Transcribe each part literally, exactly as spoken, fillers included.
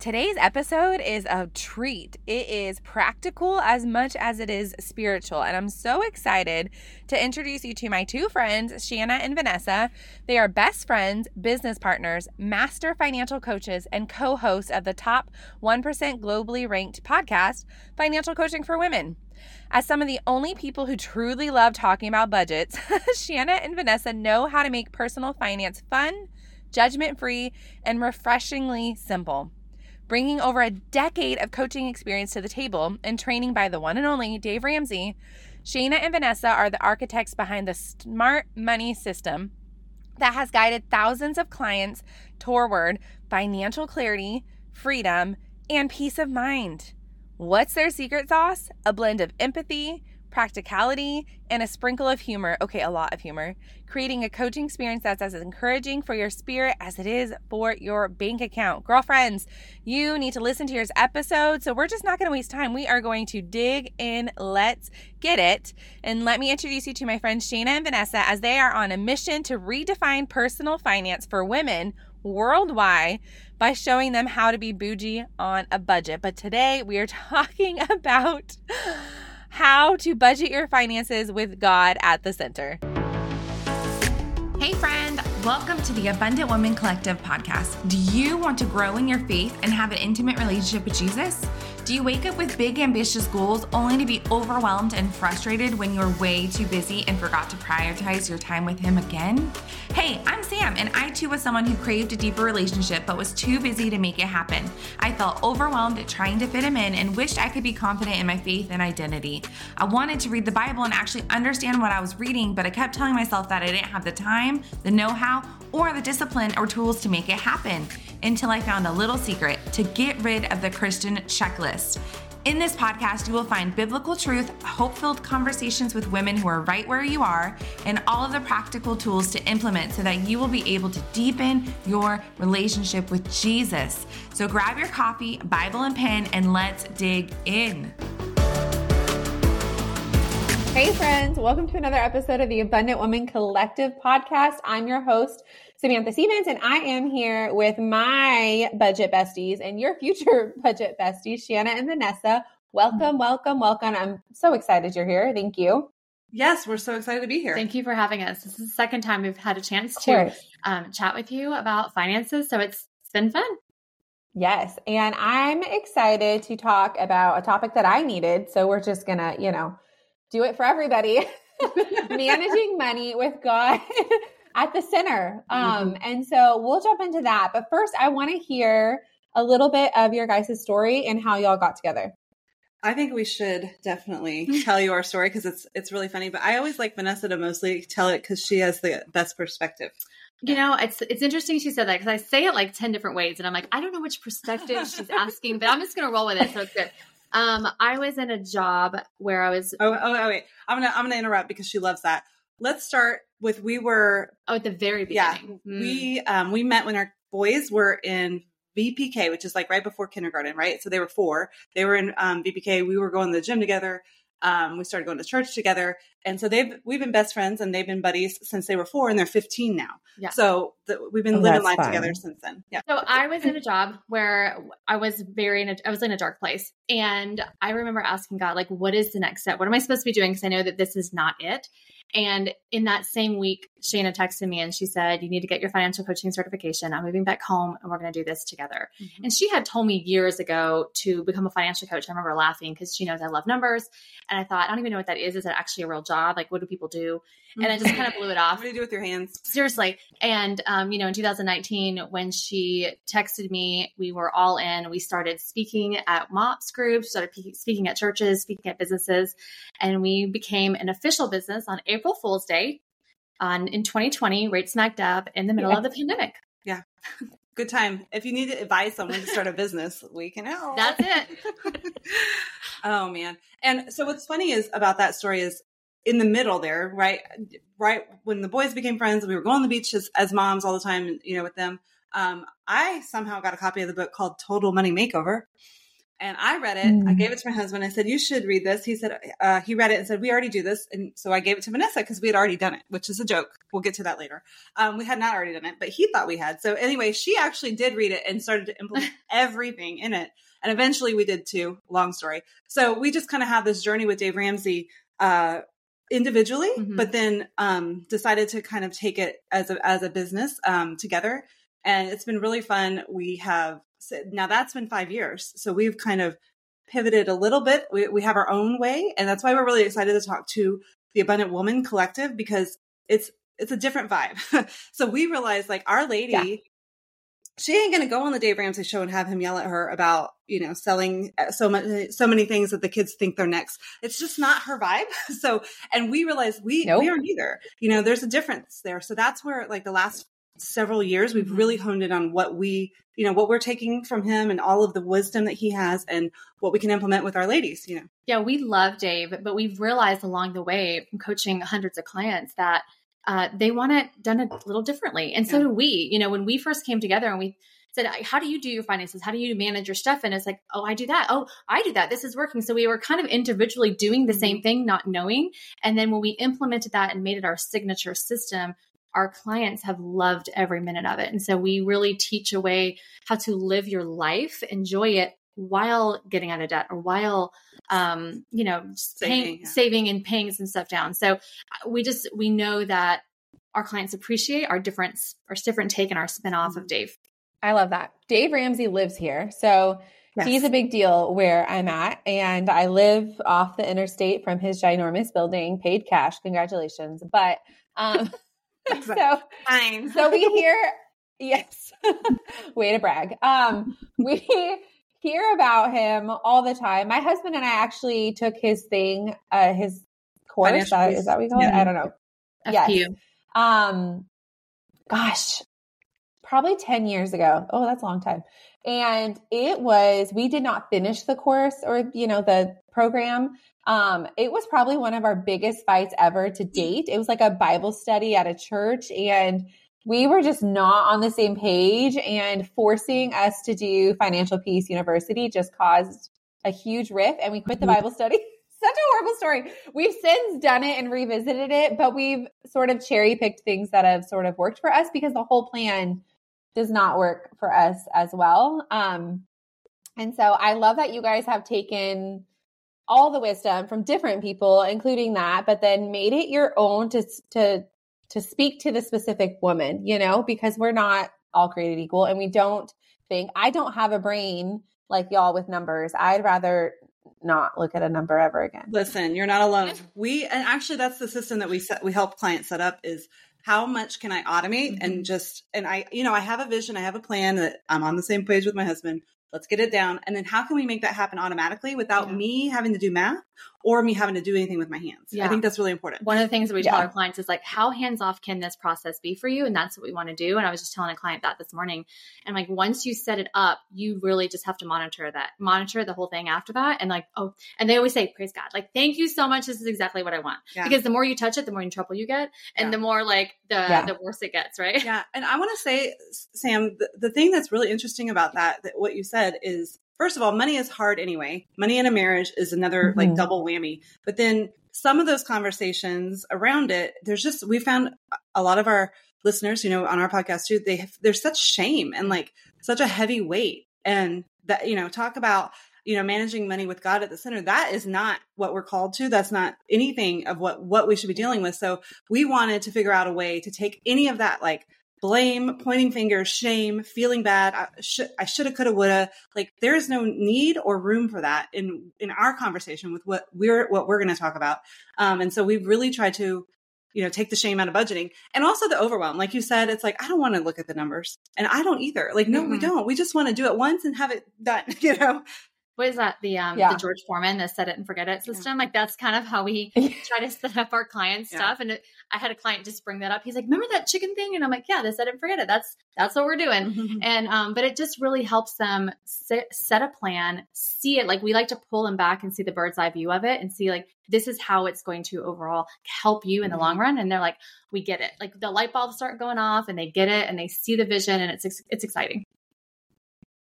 Today's episode is a treat. It is practical as much as it is spiritual, and I'm so excited to introduce you to my two friends, Shanna and Vanessa. They are best friends, business partners, master financial coaches, and co-hosts of the top one percent globally ranked podcast, Financial Coaching for Women. As some of the only people who truly love talking about budgets, Shanna and Vanessa know how to make personal finance fun, judgment-free, and refreshingly simple. Bringing over a decade of coaching experience to the table and training by the one and only Dave Ramsey, Shanna and Vanessa are the architects behind the smart money system that has guided thousands of clients toward financial clarity, freedom, and peace of mind. What's their secret sauce? A blend of empathy, practicality, and a sprinkle of humor. Okay, a lot of humor. Creating a coaching experience that's as encouraging for your spirit as it is for your bank account. Girlfriends, you need to listen to your episode, so we're just not going to waste time. We are going to dig in. Let's get it. And let me introduce you to my friends Shanna and Vanessa, as they are on a mission to redefine personal finance for women worldwide by showing them how to be bougie on a budget. But today we are talking about how to budget your finances with God at the center. Hey friend, welcome to the Abundant Woman Collective podcast. Do you want to grow in your faith and have an intimate relationship with Jesus? Do you wake up with big ambitious goals only to be overwhelmed and frustrated when you're way too busy and forgot to prioritize your time with Him again? Hey, I'm Sam, and I too was someone who craved a deeper relationship but was too busy to make it happen. I felt overwhelmed at trying to fit Him in and wished I could be confident in my faith and identity. I wanted to read the Bible and actually understand what I was reading, but I kept telling myself that I didn't have the time, the know-how, or the discipline or tools to make it happen, until I found a little secret to get rid of the Christian checklist. In this podcast, you will find biblical truth, hope-filled conversations with women who are right where you are, and all of the practical tools to implement so that you will be able to deepen your relationship with Jesus. So grab your coffee, Bible, and pen, and let's dig in. Hey friends, welcome to another episode of the Abundant Woman Collective podcast. I'm your host, Samantha Stevens, and I am here with my budget besties and your future budget besties, Shanna and Vanessa. Welcome, welcome, welcome. I'm so excited you're here. Thank you. Yes, we're so excited to be here. Thank you for having us. This is the second time we've had a chance to um, chat with you about finances, so it's, it's been fun. Yes, and I'm excited to talk about a topic that I needed, so we're just going to, you know, do it for everybody. Managing money with God at the center. Um, mm-hmm. And so we'll jump into that. But first, I want to hear a little bit of your guys' story and how y'all got together. I think we should definitely tell you our story because it's it's really funny. But I always like Vanessa to mostly tell it because she has the best perspective. You know, it's it's interesting she said that because I say it like ten different ways. And I'm like, I don't know which perspective she's asking, but I'm just going to roll with it. So it's good. Um, I was in a job where I was. Oh, oh, oh, wait. I'm gonna, I'm gonna interrupt because she loves that. Let's start with we were. Oh, at the very beginning. Yeah, mm. we um we met when our boys were in V P K, which is like right before kindergarten, right? So they were four. They were in um, V P K. We were going to the gym together. Um, we started going to church together, and so they've we've been best friends and they've been buddies since they were four, and they're fifteen now. Yeah. So the, we've been oh, living life fun. together since then. Yeah. So I was in a job where I was very in a, I was in a dark place, and I remember asking God, like, what is the next step? What am I supposed to be doing? Because I know that this is not it. And in that same week, Shana texted me and she said, you need to get your financial coaching certification. I'm moving back home and we're going to do this together. Mm-hmm. And she had told me years ago to become a financial coach. I remember laughing because she knows I love numbers. And I thought, I don't even know what that is. Is that actually a real job? Like, what do people do? And I just kind of blew it off. What do you do with your hands? Seriously. And, um, you know, in two thousand nineteen, when she texted me, we were all in. We started speaking at MOPS groups, started p- speaking at churches, speaking at businesses. And we became an official business on April Fool's Day on, in twenty twenty, right smack dab in the middle yeah. of the pandemic. Yeah. Good time. If you need to advise someone to start a business, we can help. That's it. Oh, man. And so what's funny is about that story is in the middle there, right? Right when the boys became friends, we were going to the beach as, as moms all the time, you know, with them. Um, I somehow got a copy of the book called Total Money Makeover. And I read it. Mm. I gave it to my husband. I said, you should read this. He said, uh, he read it and said, we already do this. And so I gave it to Vanessa because we had already done it, which is a joke. We'll get to that later. Um, we had not already done it, but he thought we had. So anyway, she actually did read it and started to implement everything in it. And eventually we did too. Long story. So we just kind of have this journey with Dave Ramsey, uh, individually, Mm-hmm. but then, um, decided to kind of take it as a, as a business, um, together. And it's been really fun. We have, now that's been five years. So we've kind of pivoted a little bit. We, we have our own way. And that's why we're really excited to talk to the Abundant Woman Collective, because it's, it's a different vibe. So we realized like our lady, yeah. she ain't going to go on the Dave Ramsey show and have him yell at her about, you know, selling so much, so many things that the kids think they're next. It's just not her vibe. So, and we realized we, nope. we aren't either, you know, there's a difference there. So that's where like the last several years, we've really honed in on what we, you know, what we're taking from him and all of the wisdom that he has and what we can implement with our ladies, you know. Yeah, we love Dave, but we've realized along the way from coaching hundreds of clients that uh, they want it done a little differently. And so yeah. do we. You know, when we first came together and we said, how do you do your finances? How do you manage your stuff? And it's like, oh, I do that. Oh, I do that. This is working. So we were kind of individually doing the same thing, not knowing. And then when we implemented that and made it our signature system, our clients have loved every minute of it. And so we really teach a way how to live your life, enjoy it while getting out of debt or while, um, you know, saving, paying, yeah. saving and paying some stuff down. So we just, we know that our clients appreciate our difference, our different take and our spin off mm-hmm. of Dave. I love that. Dave Ramsey lives here. So yes. he's a big deal where I'm at. And I live off the interstate from his ginormous building, paid cash. Congratulations. But, um, so, Fine. so we hear, yes, way to brag. Um, we hear about him all the time. My husband and I actually took his thing, uh, his course. Uh, is that what we call yeah. it? I don't know. F P U. Yes. Um, gosh, probably ten years ago. Oh, that's a long time. And it was, we did not finish the course or, you know, the program. Um, it was probably one of our biggest fights ever to date. It was like a Bible study at a church and we were just not on the same page, and forcing us to do Financial Peace University just caused a huge rift and we quit the Bible study. Such a horrible story. We've since done it and revisited it, but we've sort of cherry picked things that have sort of worked for us because the whole plan does not work for us as well. Um, and so I love that you guys have taken all the wisdom from different people, including that, but then made it your own to, to, to speak to the specific woman, you know, because we're not all created equal and we don't think, I don't have a brain like y'all with numbers. I'd rather not look at a number ever again. Listen, you're not alone. We, and actually that's the system that we set, we help clients set up is how much can I automate mm-hmm. and just, and I, you know, I have a vision, I have a plan that I'm on the same page with my husband. Let's get it down. And then how can we make that happen automatically without yeah. me having to do math or me having to do anything with my hands? Yeah. I think that's really important. One of the things that we yeah. tell our clients is like, how hands-off can this process be for you? And that's what we want to do. And I was just telling a client that this morning. And like, once you set it up, you really just have to monitor that, monitor the whole thing after that. And like, oh, and they always say, praise God, like, thank you so much. This is exactly what I want. Yeah. Because the more you touch it, the more in trouble you get. And yeah. the more like the, yeah. the worse it gets. Right. Yeah. And I want to say, Sam, the, the thing that's really interesting about that, that what you said is, first of all, money is hard anyway. Money in a marriage is another mm-hmm. like double whammy. But then some of those conversations around it, there's just, we found a lot of our listeners, you know, on our podcast too, they have, there's such shame and like such a heavy weight. And that, you know, talk about, you know, managing money with God at the center. That is not what we're called to. That's not anything of what, what we should be dealing with. So we wanted to figure out a way to take any of that, like, blame, pointing fingers, shame, feeling bad. I should, I shoulda, coulda, woulda. Like there is no need or room for that in, in our conversation with what we're, what we're going to talk about. Um, and so we've really tried to, you know, take the shame out of budgeting and also the overwhelm. Like you said, it's like, I don't want to look at the numbers and I don't either. Like, no, mm-hmm. we don't. We just want to do it once and have it done, you know? What is that? The um yeah. the George Foreman, the set it and forget it system. Yeah. Like that's kind of how we try to set up our clients' yeah. stuff. And it, I had a client just bring that up. He's like, "Remember that chicken thing?" And I'm like, "Yeah, the set it and forget it. That's that's what we're doing." Mm-hmm. And um, but it just really helps them set, set a plan, see it. Like we like to pull them back and see the bird's eye view of it, and see like this is how it's going to overall help you in the mm-hmm. long run. And they're like, "We get it." Like the light bulbs start going off, and they get it, and they see the vision, and it's it's exciting.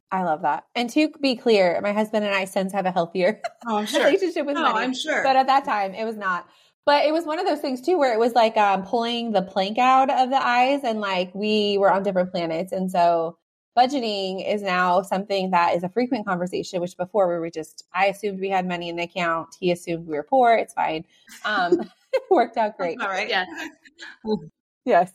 I love that. And to be clear, my husband and I since have a healthier oh, I'm sure. relationship with no, money. I'm sure. But at that time, it was not. But it was one of those things too, where it was like um, pulling the plank out of the eyes, and like we were on different planets. And so budgeting is now something that is a frequent conversation, which before we were just, I assumed we had money in the account. He assumed we were poor. It's fine. Um, it worked out great. All right. Yeah. Yes.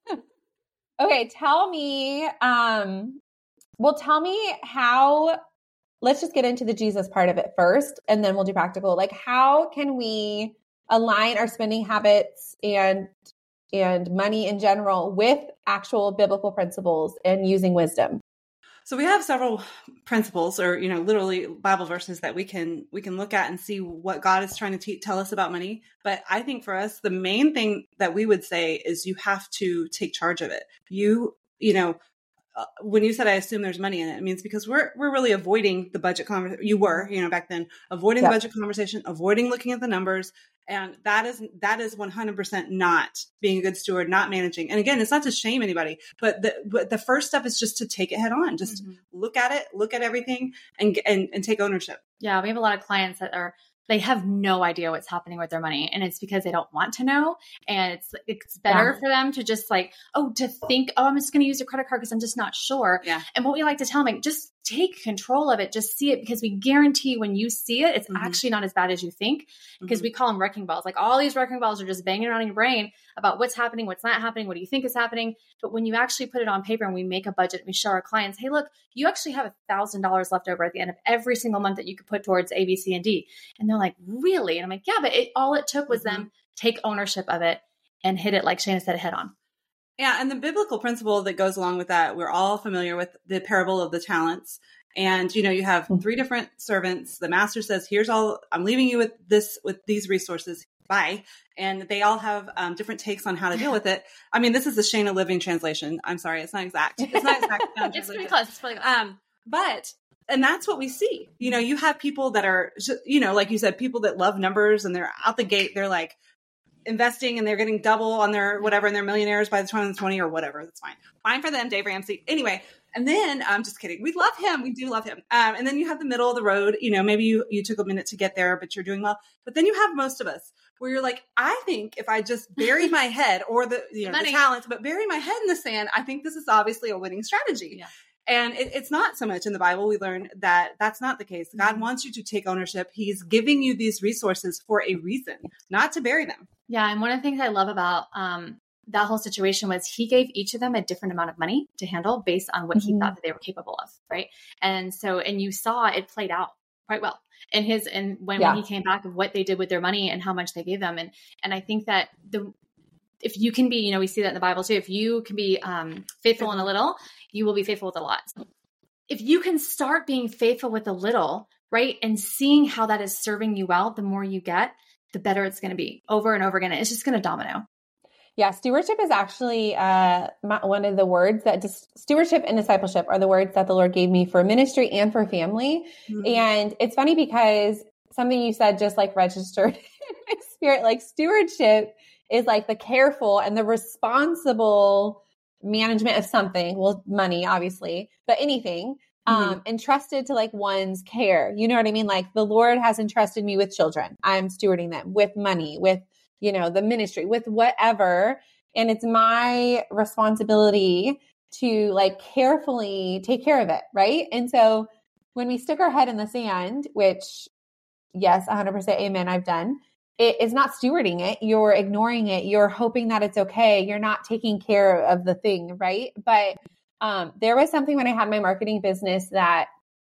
Okay. Tell me, um, well, tell me how, let's just get into the Jesus part of it first, and then we'll do practical. Like, how can we align our spending habits and and money in general with actual biblical principles and using wisdom? So we have several principles, or, you know, literally Bible verses that we can, we can look at and see what God is trying to te- tell us about money. But I think for us, the main thing that we would say is you have to take charge of it. You, you know, Uh, when you said, I assume there's money in it, it means because we're, we're really avoiding the budget conversation. You were, you know, back then, avoiding Yeah. the budget conversation, avoiding looking at the numbers. And that is, that is one hundred percent not being a good steward, not managing. And again, it's not to shame anybody, but the, but the first step is just to take it head on. Just Mm-hmm. look at it, look at everything, and, and, and take ownership. Yeah. We have a lot of clients that are, they have no idea what's happening with their money, and it's because they don't want to know. And it's, it's better Yeah. for them to just like, oh, to think, oh, I'm just going to use a credit card because I'm just not sure. Yeah. And what we like to tell them, like, just take control of it, just see it, because we guarantee when you see it, it's Mhm. actually not as bad as you think, because Mhm. we call them wrecking balls. Like all these wrecking balls are just banging around in your brain about what's happening, what's not happening, what do you think is happening. But when you actually put it on paper and we make a budget, we show our clients, hey, look, you actually have a thousand dollars left over at the end of every single month that you could put towards A, B, C, and D. And they're like, really? And I'm like, yeah, but it, all it took was Mhm. them take ownership of it and hit it, like Shana said, head on. Yeah. And the biblical principle that goes along with that, we're all familiar with the parable of the talents. And, you know, you have three different servants. The master says, here's all, I'm leaving you with this, with these resources. Bye. And they all have um, different takes on how to deal with it. I mean, this is the Shana Living translation. I'm sorry. It's not exact. It's not exact. Um, It's pretty close. It's pretty close. Um, but, and that's what we see. You know, you have people that are, you know, like you said, people that love numbers, and they're out the gate. They're like investing, and they're getting double on their whatever, and they're millionaires by the twenty twenty or whatever. That's fine. Fine for them, Dave Ramsey. Anyway. And then I'm just kidding. We love him. We do love him. Um, and then you have the middle of the road. You know, maybe you, you took a minute to get there, but you're doing well. But then you have most of us where you're like, I think if I just bury my head, or the, you know, Money. the talents, but bury my head in the sand, I think this is obviously a winning strategy. Yeah. And it, it's not so much in the Bible. We learn that that's not the case. God wants you to take ownership. He's giving you these resources for a reason, not to bury them. Yeah. And one of the things I love about um, that whole situation was he gave each of them a different amount of money to handle based on what he Mhm. thought that they were capable of. Right. And so, and you saw it played out quite well in his, and when, Yeah. when he came back of what they did with their money and how much they gave them. And, and I think that the, if you can be, you know, we see that in the Bible too, if you can be um, faithful in a little, you will be faithful with a lot. If you can start being faithful with a little, right, and seeing how that is serving you well, the more you get, the better it's going to be over and over again. It's just going to domino. Yeah, stewardship is actually uh, my, one of the words that dis- stewardship and discipleship are the words that the Lord gave me for ministry and for family. Mhm. And it's funny because something you said just like registered in my spirit, like stewardship is like the careful and the responsible management of something. Well, money, obviously, but anything um, entrusted to like one's care. You know what I mean? Like the Lord has entrusted me with children. I'm stewarding them with money, with, you know, the ministry, with whatever. And it's my responsibility to like carefully take care of it. Right. And so when we stick our head in the sand, which yes, one hundred percent amen, I've done, it is not stewarding it. You're ignoring it. You're hoping that it's okay. You're not taking care of the thing. Right. But um, there was something when I had my marketing business that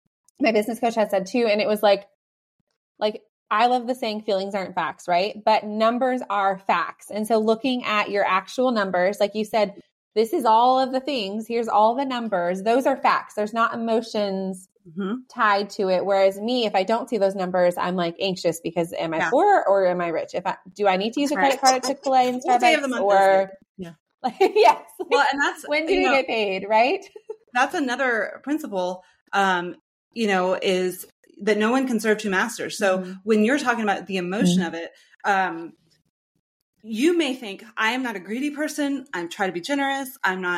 my business coach had said too. And it was like, like, I love the saying feelings aren't facts, right? But numbers are facts. And so looking at your actual numbers, like you said, this is all of the things. Here's all the numbers. Those are facts. There's not emotions Mm-hmm. tied to it. Whereas me, if I don't see those numbers, I'm like anxious because am I Yeah. poor or am I rich? If I, do I need to use That's a credit right. card at Chick-fil-A and What day of the Starbucks month or is it? Yeah. like, yes. Well, and that's, When do you we know, get paid? Right. that's another principle, um, you know, is that no one can serve two masters. So Mhm. when you're talking about the emotion of it, um, you may think, I am not a greedy person. I'm trying to be generous. I'm not,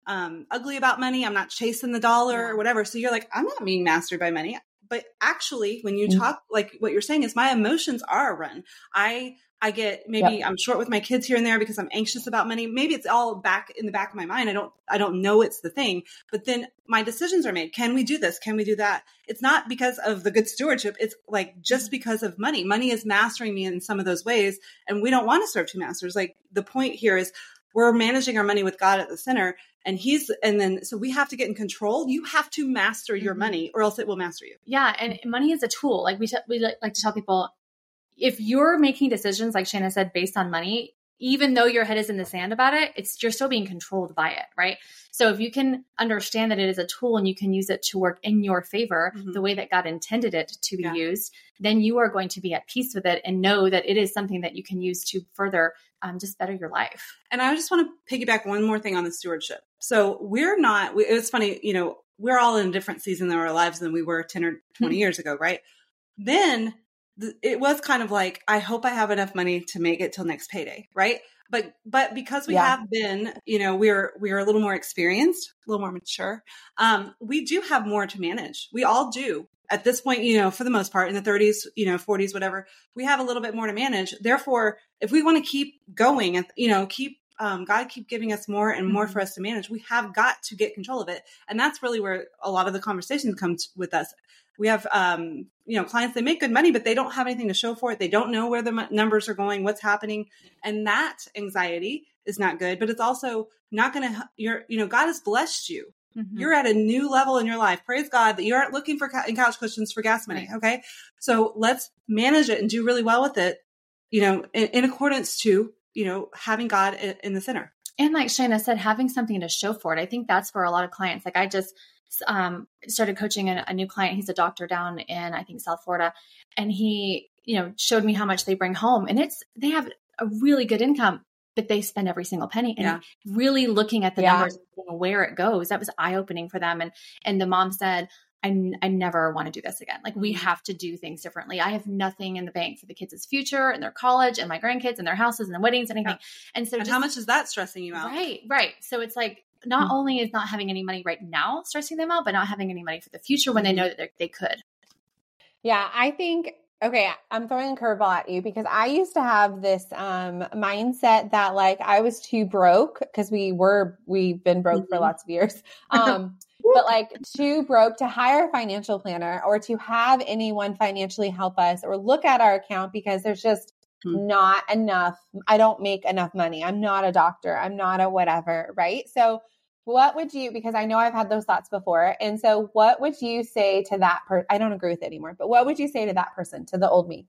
um, ugly about money. I'm not chasing the dollar Yeah. or whatever. So you're like, I'm not being mastered by money. But actually, when you Mhm. talk, like what you're saying is my emotions are a run. I, I get, maybe Yep. I'm short with my kids here and there because I'm anxious about money. Maybe it's all back in the back of my mind. I don't, I don't know it's the thing, but then my decisions are made. Can we do this? Can we do that? It's not because of the good stewardship. It's like just because of money. Money is mastering me in some of those ways. And we don't want to serve two masters. Like the point here is we're managing our money with God at the center. And he's, and then, so we have to get in control. You have to master your Mhm. money or else it will master you. Yeah. And money is a tool. Like we, t- we like like to tell people, if you're making decisions, like Shana said, based on money, even though your head is in the sand about it, it's, you're still being controlled by it. Right. So if you can understand that it is a tool and you can use it to work in your favor, Mhm. the way that God intended it to be Yeah. used, then you are going to be at peace with it and know that it is something that you can use to further um, just better your life. And I just want to piggyback one more thing on the stewardship. So we're not, we, it's funny, you know, we're all in a different season of our lives than we were ten or twenty years ago, right? Then th- it was kind of like, I hope I have enough money to make it till next payday, right? But but because we Yeah. have been, you know, we're we're a little more experienced, a little more mature. Um, we do have more to manage. We all do. At this point, you know, for the most part, in the thirties, you know, forties, whatever, we have a little bit more to manage. Therefore, if we want to keep going and, you know, keep, um, God keep giving us more and more Mhm. for us to manage, we have got to get control of it. And that's really where a lot of the conversations come t- with us. We have, um, you know, clients, they make good money, but they don't have anything to show for it. They don't know where the m- numbers are going, what's happening. And that anxiety is not good, but it's also not going to, you're, you know, God has blessed you. Mhm. You're at a new level in your life. Praise God that you aren't looking for ca- in couch cushions for gas money. Right. Okay. So let's manage it and do really well with it, you know, in, in accordance to, you know, having God in, in the center. And like Shana said, having something to show for it. I think that's where a lot of clients, like I just um, started coaching a, a new client. He's a doctor down in, I think, South Florida. And he, you know, showed me how much they bring home. And it's, they have a really good income, but they spend every single penny. And Yeah. really looking at the Yeah. numbers, where it goes, that was eye-opening for them. And, and the mom said, I, n- I never want to do this again. Like we Mhm. have to do things differently. I have nothing in the bank for the kids' future and their college and my grandkids and their houses and their weddings and anything. And so And just, how much is that stressing you out? right, right. So it's like, not Mhm. only is not having any money right now stressing them out, but not having any money for the future when they know that they're- they could. Yeah, I think, okay, I'm throwing a curveball at you because I used to have this um, mindset that like I was too broke because we were, we've been broke for Mhm. lots of years. Um, but like too broke to hire a financial planner or to have anyone financially help us or look at our account because there's just Hmm. not enough. I don't make enough money. I'm not a doctor. I'm not a whatever. Right. So what would you, because I know I've had those thoughts before. And so what would you say to that person? I don't agree with it anymore, but what would you say to that person, to the old me?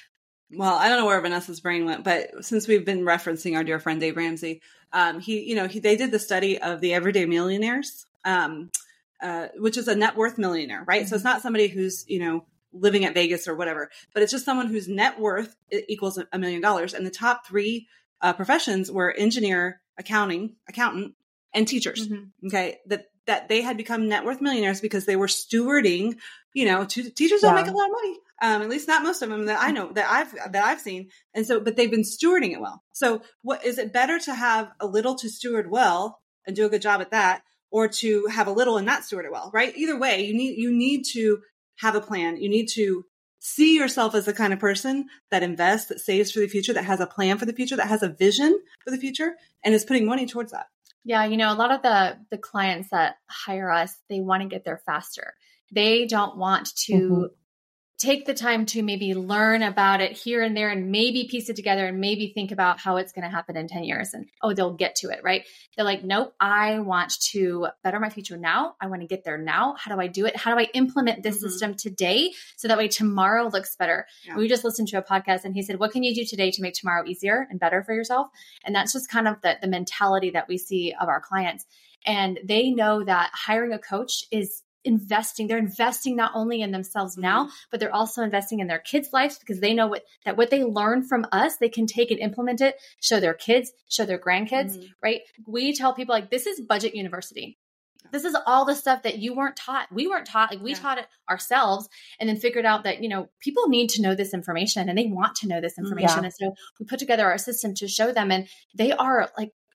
Well, I don't know where Vanessa's brain went, but since we've been referencing our dear friend Dave Ramsey, um, he, you know, he, they did the study of the everyday millionaires, um, uh, which is a net worth millionaire, right? Mm-hmm. So it's not somebody who's, you know, living at Vegas or whatever, but it's just someone whose net worth equals a million dollars. And the top three uh, professions were engineer, accounting, accountant, and teachers. Mm-hmm. Okay. That, that they had become net worth millionaires because they were stewarding, you know, to, teachers don't yeah. make a lot of money. Um, at least not most of them that I know that I've, that I've seen. And so, but they've been stewarding it well. So what is it better to have a little to steward well and do a good job at that, or to have a little and not steward it well, right? Either way, you need, you need to have a plan. You need to see yourself as the kind of person that invests, that saves for the future, that has a plan for the future, that has a vision for the future, and is putting money towards that. Yeah. You know, a lot of the, the clients that hire us, they want to get there faster. They don't want to mm-hmm. take the time to maybe learn about it here and there and maybe piece it together and maybe think about how it's going to happen in ten years and, oh, they'll get to it, right? They're like, nope, I want to better my future now. I want to get there now. How do I do it? How do I implement this mm-hmm. system today so that way tomorrow looks better? Yeah. We just listened to a podcast and he said, what can you do today to make tomorrow easier and better for yourself? And that's just kind of the, the mentality that we see of our clients. And they know that hiring a coach is investing. They're investing not only in themselves now, but they're also investing in their kids' lives because they know what that what they learn from us, they can take and implement it, show their kids, show their grandkids, mm-hmm. right? We tell people like, this is budget university. This is all the stuff that you weren't taught. We weren't taught, like we yeah. taught it ourselves and then figured out that, you know, people need to know this information and they want to know this information. Yeah. And so we put together our system to show them and they are like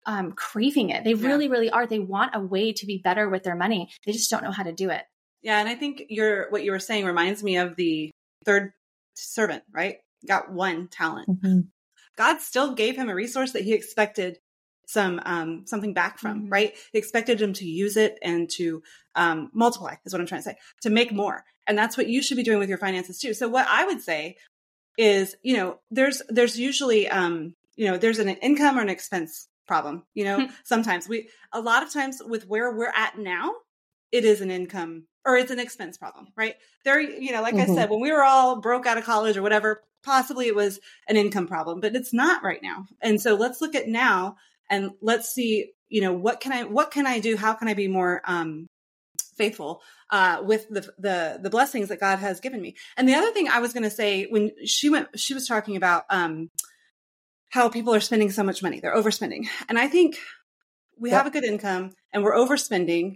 um, craving it. They Yeah. really, really are. They want a way to be better with their money. They just don't know how to do it. Yeah. And I think your, what you were saying reminds me of the third servant, right? Got one talent. Mm-hmm. God still gave him a resource that he expected some, um, something back from, Mm-hmm. right? He expected him to use it and to, um, multiply is what I'm trying to say, to make more. And that's what you should be doing with your finances too. So what I would say is, you know, there's, there's usually, um, you know, there's an income or an expense problem. You know, sometimes we, a lot of times with where we're at now, it is an income or it's an expense problem, right? There, you know, like Mm-hmm. I said, when we were all broke out of college or whatever, possibly it was an income problem, but it's not right now. And so let's look at now and let's see, you know, what can I, what can I do? How can I be more, um, faithful, uh, with the, the, the blessings that God has given me. And the other thing I was going to say when she went, she was talking about, um, how people are spending so much money, they're overspending. And I think we Yep. have a good income and we're overspending,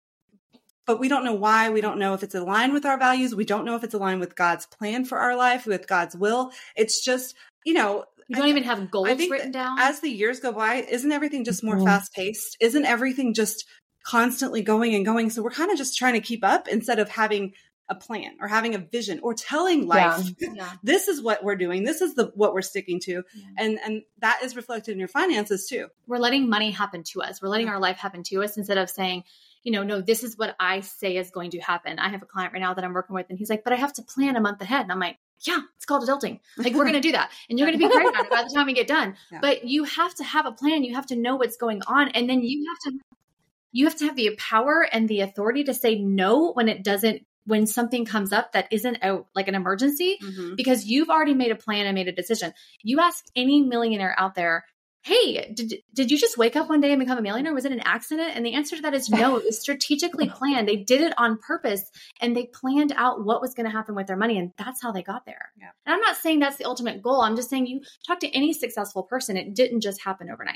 but we don't know why. We don't know if it's aligned with our values. We don't know if it's aligned with God's plan for our life, with God's will. It's just, you know, You don't I, even have goals I think written down. as the years go by, isn't everything just more Mhm. fast paced? Isn't everything just constantly going and going? So we're kind of just trying to keep up instead of having a plan or having a vision or telling life, Yeah. this is what we're doing. This is the, what we're sticking to. Yeah. And, and that is reflected in your finances too. We're letting money happen to us. We're letting our life happen to us instead of saying, you know, no, this is what I say is going to happen. I have a client right now that I'm working with and he's like, but I have to plan a month ahead. And I'm like, yeah, it's called adulting. Like we're going to do that. And you're going to be great at it by the time we get done. Yeah. But you have to have a plan. You have to know what's going on. And then you have to, you have to have the power and the authority to say no when it doesn't, when something comes up that isn't a, like an emergency, Mm-hmm. because you've already made a plan and made a decision. You ask any millionaire out there, hey, did, did you just wake up one day and become a millionaire? Was it an accident? And the answer to that is no. It was strategically planned. They did it on purpose and they planned out what was going to happen with their money. And that's how they got there. Yeah. And I'm not saying that's the ultimate goal. I'm just saying you talk to any successful person. It didn't just happen overnight.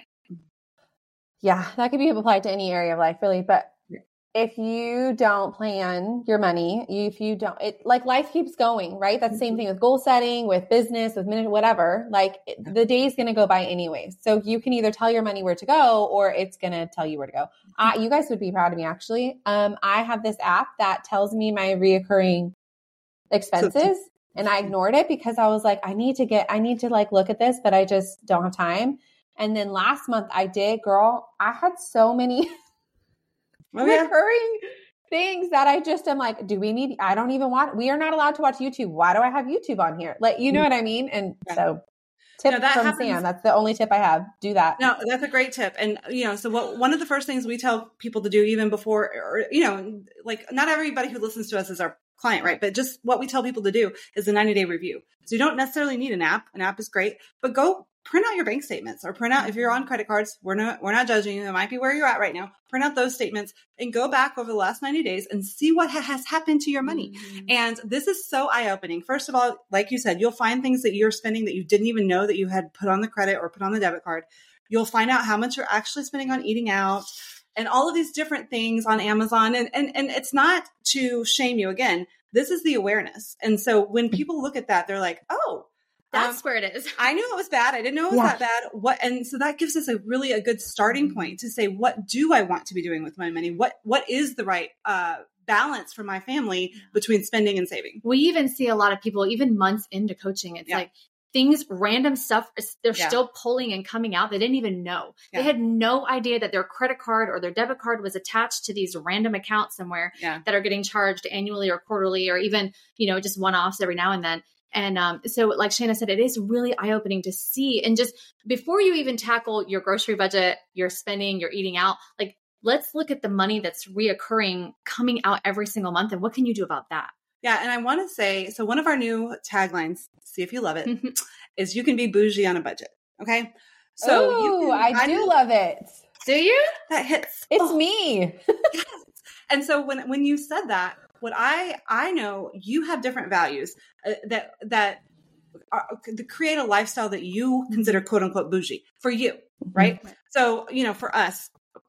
Yeah, that could be applied to any area of life, really. But if you don't plan your money, if you don't, it like life keeps going, right? That's the same thing with goal setting, with business, with minute, whatever. Like it, the day's going to go by anyway. So you can either tell your money where to go, or it's going to tell you where to go. Uh, you guys would be proud of me, actually. Um, I have this app that tells me my reoccurring expenses, and I ignored it because I was like, I need to get, I need to like look at this, but I just don't have time. And then last month I did, girl. I had so many. Oh, yeah. recurring things that I just am like, do we need, I don't even want, we are not allowed to watch YouTube. Why do I have YouTube on here? Like, you know what I mean? And Yeah. so tip No, that from happens- Sam, that's the only tip I have. Do that. No, that's a great tip. And, you know, so what, one of the first things we tell people to do even before, or, you know, like not everybody who listens to us is our client, right? But just what we tell people to do is a ninety day review. So you don't necessarily need an app. An app is great, but go print out your bank statements or print out, if you're on credit cards, we're not, we're not judging you. It might be where you're at right now. Print out those statements and go back over the last ninety days and see what ha- has happened to your money. Mm-hmm. And this is so eye-opening. First of all, like you said, you'll find things that you're spending that you didn't even know that you had put on the credit or put on the debit card. You'll find out how much you're actually spending on eating out and all of these different things on Amazon. And, and, and it's not to shame you. Again, this is the awareness. And so when people look at that, they're like, oh, That's um, where it is. I knew it was bad. I didn't know it was Yeah. that bad. What, and so that gives us a really a good starting point to say, what do I want to be doing with my money? What, what is the right, uh, balance for my family between spending and saving? We even see a lot of people, even months into coaching, it's Yeah. like things, random stuff, they're Yeah. still pulling and coming out. They didn't even know. Yeah. They had no idea that their credit card or their debit card was attached to these random accounts somewhere Yeah. that are getting charged annually or quarterly, or even, you know, just one-offs every now and then. And um, so like Shana said, it is really eye-opening to see. And just before you even tackle your grocery budget, your spending, your eating out, like let's look at the money that's reoccurring coming out every single month. And what can you do about that? Yeah. And I want to say, so one of our new taglines, see if you love it, is you can be bougie on a budget. Okay. So Ooh, you can, I do know love it. Do you? that hits. It's Oh, me. yes. And so when, when you said that, what I, I know you have different values uh, that, that are, that create a lifestyle that you consider quote unquote bougie for you. Right. So, you know, for us,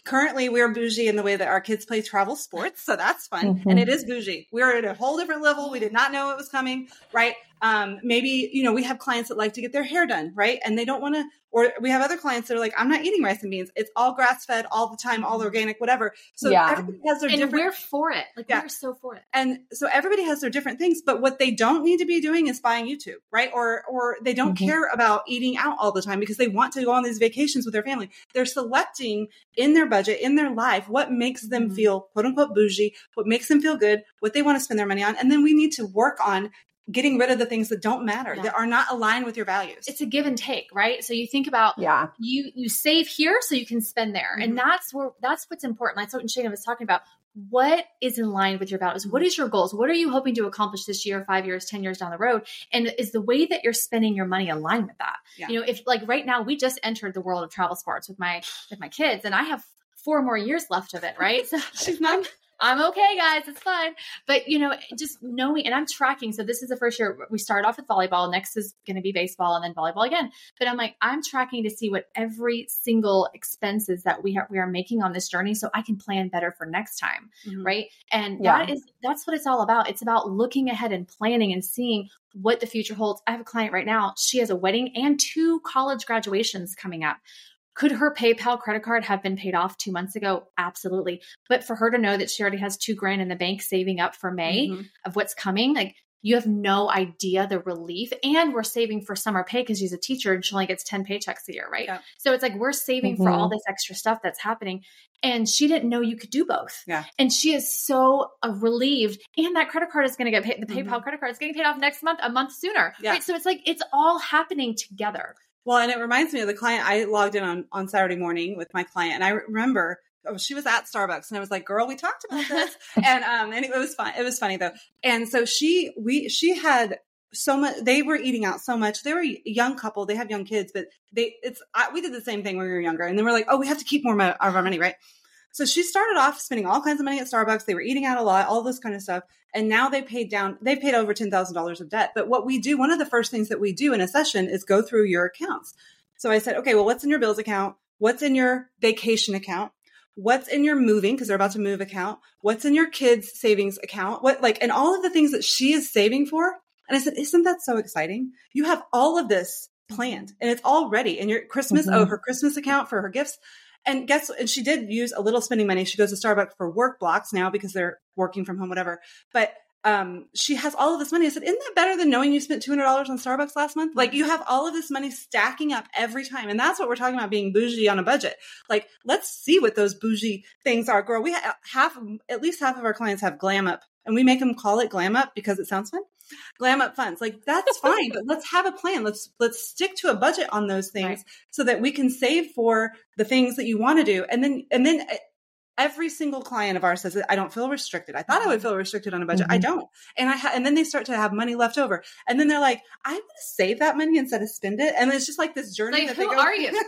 currently we're bougie in the way that our kids play travel sports. So that's fun. Mm-hmm. And it is bougie. We're at a whole different level. We did not know it was coming, right? Um, maybe, you know, we have clients that like to get their hair done, right? And they don't want to, or we have other clients that are like, I'm not eating rice and beans. It's all grass fed all the time, all organic, whatever. So yeah. everybody has their and different. we're for it. Like Yeah. we're so for it. And so everybody has their different things, but what they don't need to be doing is buying YouTube, right? Or, or they don't Mm-hmm. care about eating out all the time because they want to go on these vacations with their family. They're selecting in their budget, in their life, what makes them Mm-hmm. feel quote unquote bougie, what makes them feel good, what they want to spend their money on. And then we need to work on getting rid of the things that don't matter, Yeah. that are not aligned with your values. It's a give and take, right? So you think about Yeah. you you save here so you can spend there. Mm-hmm. And that's where that's what's important. That's what Shana was talking about. What is in line with your values? What is your goals? What are you hoping to accomplish this year, five years, ten years down the road? And is the way that you're spending your money aligned with that? Yeah. You know, if like right now we just entered the world of travel sports with my with my kids, and I have four more years left of it, right? So She's not. I'm okay, guys. It's fine. But, you know, just knowing, and I'm tracking. So this is the first year we started off with volleyball. Next is going to be baseball and then volleyball again. But I'm like, I'm tracking to see what every single expenses that we are, we are making on this journey so I can plan better for next time. Mhm. Right. And Yeah. that is, that's what it's all about. It's about looking ahead and planning and seeing what the future holds. I have a client right now. She has a wedding and two college graduations coming up. Could her PayPal credit card have been paid off two months ago? Absolutely. But for her to know that she already has two grand in the bank saving up for May Mhm. of what's coming, like you have no idea the relief. And we're saving for summer pay because she's a teacher and she only gets ten paychecks a year, right? Yeah. So it's like we're saving for all this extra stuff that's happening. And she didn't know you could do both. Yeah. And she is so uh, relieved. And that credit card is going to get paid. The PayPal Mhm. credit card is getting paid off next month, a month sooner. Yeah. Right. So it's like it's all happening together. Well, and it reminds me of the client I logged in on, on Saturday morning with my client. And I remember oh, she was at Starbucks and I was like, girl, we talked about this. and, um, and it was fun. It was funny though. And so she, we, she had so much, they were eating out so much. They were a young couple. They have young kids, but they, it's, I, we did the same thing when we were younger. And then we're like, oh, we have to keep more mo- of our money, right? So she started off spending all kinds of money at Starbucks. They were eating out a lot, all this kind of stuff. And now they paid down, they paid over ten thousand dollars of debt. But what we do, one of the first things that we do in a session is go through your accounts. So I said, okay, well, what's in your bills account? What's in your vacation account? What's in your moving, because they're about to move account? What's in your kids' savings account? What, like, and all of the things that she is saving for. And I said, isn't that so exciting? You have all of this planned and it's all ready. And your Christmas, Mm-hmm. oh, her Christmas account for her gifts. And guess, and she did use a little spending money. She goes to Starbucks for work blocks now because they're working from home, whatever. But um, she has all of this money. I said, isn't that better than knowing you spent two hundred dollars on Starbucks last month? Like you have all of this money stacking up every time. And that's what we're talking about, being bougie on a budget. Like, let's see what those bougie things are, girl. We have half, at least half of our clients have Glam Up, and we make them call it Glam Up because it sounds fun. Glam Up funds. Like that's fine, but let's have a plan. Let's, let's stick to a budget on those things Right. so that we can save for the things that you want to do. And then, and then every single client of ours says that I don't feel restricted. I thought I would feel restricted on a budget. Mm-hmm. I don't. And I ha- and then they start to have money left over. And then they're like, I want to save that money instead of spend it. And it's just like this journey Like, that who they go are you?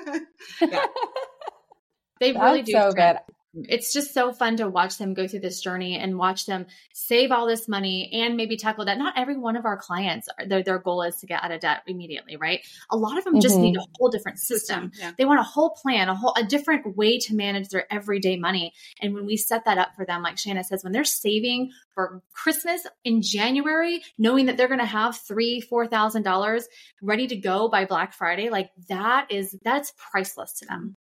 yeah. They really That's do. so good. It's just so fun to watch them go through this journey and watch them save all this money and maybe tackle that. Not every one of our clients, their, their goal is to get out of debt immediately, right? A lot of them just Mm-hmm. need a whole different system. System, yeah. They want a whole plan, a whole, a different way to manage their everyday money. And when we set that up for them, like Shana says, when they're saving for Christmas in January, knowing that they're going to have three, four thousand dollars ready to go by Black Friday, like that is, that's priceless to them.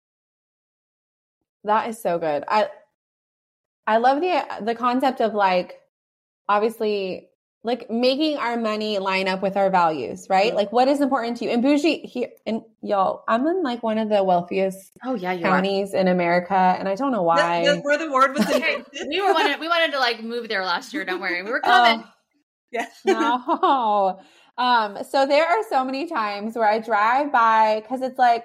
That is so good. I I love the the concept of like obviously like making our money line up with our values, right? Mhm. Like what is important to you. And bougie here and y'all, I'm in like one of the wealthiest Oh yeah, you are. counties in America, and I don't know why. The, the, where the word was Hey, invented. we were wanted, we wanted to like move there last year. Don't worry, we were coming. Oh, Yeah. no. Um, so there are so many times where I drive by because it's like